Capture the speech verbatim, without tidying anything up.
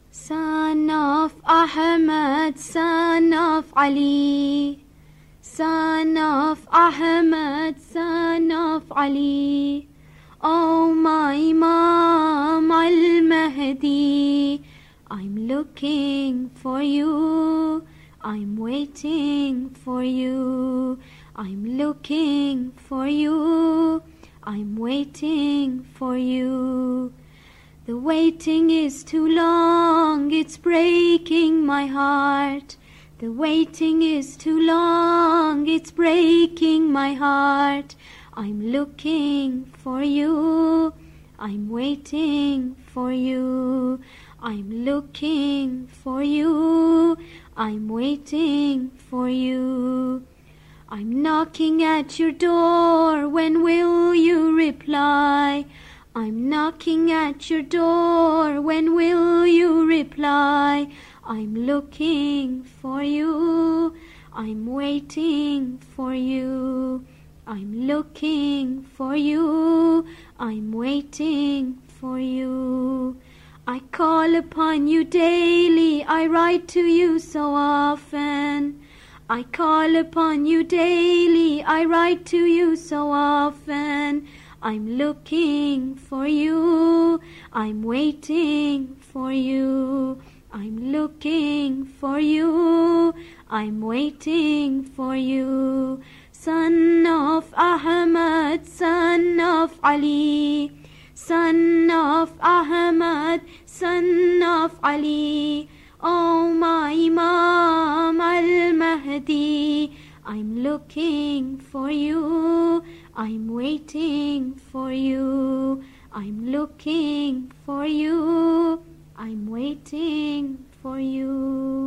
Son of Ahmad, son of Ali, son of Ahmad, son of Ali. Oh my Imam al-Mahdi, I'm looking for you, I'm waiting for you, I'm looking for you, I'm waiting for you. The waiting is too long, it's breaking my heart. The waiting is too long, it's breaking my heart. I'm looking for you, I'm waiting for you. I'm looking for you, I'm waiting for you. I'm knocking at your door, when will you reply? I'm knocking at your door, when will you reply? I'm looking for you, I'm waiting for you. I'm looking for you, I'm waiting for you. I call upon you daily, I write to you so often. I call upon you daily, I write to you so often. I'm looking for you, I'm waiting for you. I'm looking for you, I'm waiting for you. Son of Ahmad, son of Ali, son of Ahmad, son of Ali. Oh my Imam al-Mahdi, I'm looking for you, I'm waiting for you. I'm looking for you, I'm waiting for you.